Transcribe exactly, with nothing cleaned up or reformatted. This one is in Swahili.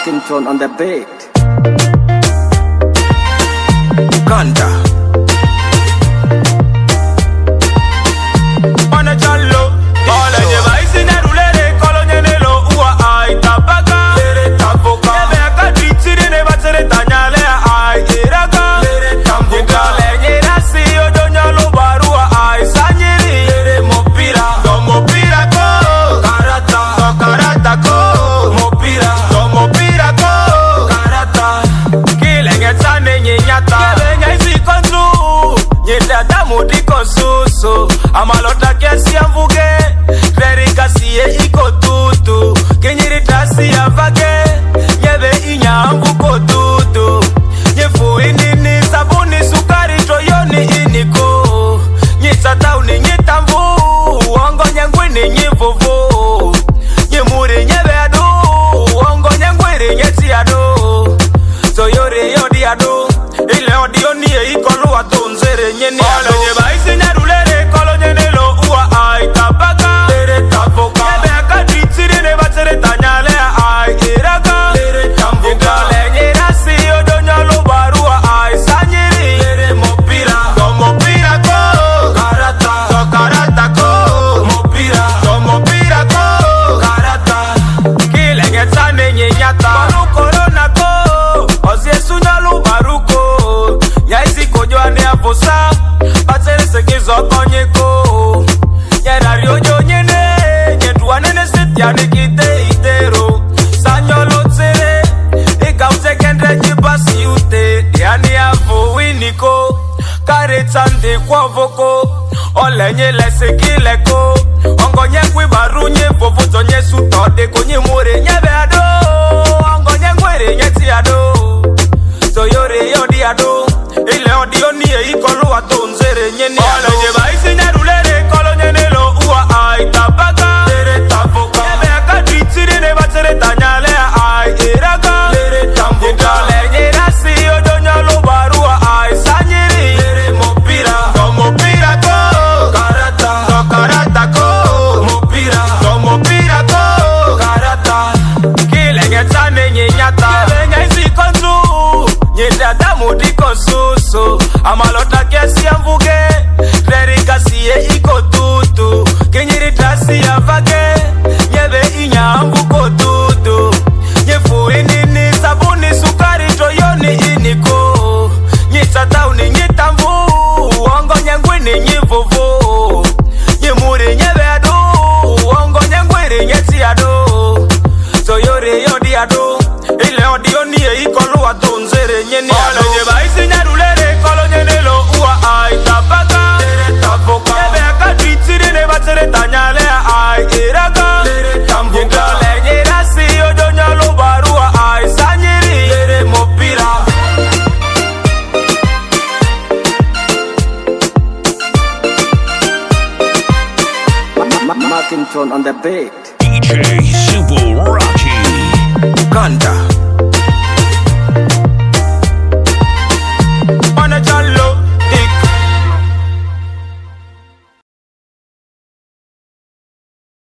Markington on the beat. Uganda. Mana jallo, ole je vaisi na rulere kolonye nelo uwa ai tabaga. Lere taboka. Ebe akadritiri ne batere tanyale ai iraga. Lere tamboka. Lenye rasi odonyalo barua ai sanyiri. Lere mopira, do mopira ko. Karata, do karata ko. Mopira, do mopira ko. Karata. Kilenge tane nyinyata. Kilenge isi kontru. Nyeta damu diko susu. Amalota kesi ya mvuge. Klerika siye iko tutu. Kenyiri tasi ya vage. Nyebe inya mvuko tutu. Nyefu inini sabuni sukari toyoni iniko. Nyita tauni nyita mvu. Ongo nyangwini nyivuvu. Nyemuri nyebe adu. Ongo nyangwini nyeti adu. Toyori yodi adu. Ile odio niye ikolu watu nzere nyeni adu. Ole nyeba isi nyarulere kolo nyenelo uwa ai tabaga. Lere taboka. Nyebe akadritiri ne batere tanyale ai iraga. Lere tamboka. Lenye rasi odonyalo barua ai sanyiri. Lere mopira, do mopira ko. Karata, do karata ko. Mopira, do mopira ko. Karata. Kilenge tane nyenyata. Baru corona ko. Ozie sunyalu baruko. Nyaisi kojoane aposa. Batere sekizo konyeko. Nyerari ojo nyene. Nyetuane ne setiane kite itero. Sanyolo tere. Ika utekendre jibasi ute. Yani afu winiko. Karetande kwa voko. Ole nye lese kileko. Ongo nye kwi baru nye vovo to nye sutode konye mure nye beado. Ongo nye kwere nye ti ado. So yore yodi ado. Ile odi onie ikolu wato nzere nye ni ado. Ole nye baisi nye rulere kolo nye nelo uwa ai tabaga. Lere taboka. Nyebe akadritiri ne batere tanyale ai iraga. Lere tamboka. Lenye rasi odonyalo barua ai sanyiri. Lere mopira, do mopira ko. Karata, do karata ko. Mopira, do mopira ko. Karata. Kilenge tane nyenyata. Kilenge isi kontru. Nyeta damu diko susu. Amalota kesi ya mvuge. Klerika siye iko tutu. Kenyiri tasi ya vage. Nyebe inya mvuko tutu. Nyefu inini sabuni sukari toyoni iniko. Nyita tauni nyita mvu. Ongo nyangwini nyivuvu. Nyemuri nyebe adu. Ongo nyangwini nyeti adu. Toyori yodi adu. Ile odi onie ikolu watu nzere nyeni adu. Ole nye baisi nyarulere kolo nyenelo uwa ai tabaga. Lere taboka. Nyebe akadritiri ne batere tanyale ai iraga. Lere tamboka. Lenye rasi odonyalo barua ai sanyiri. Lere mopira. Markington on the beat. D J Super.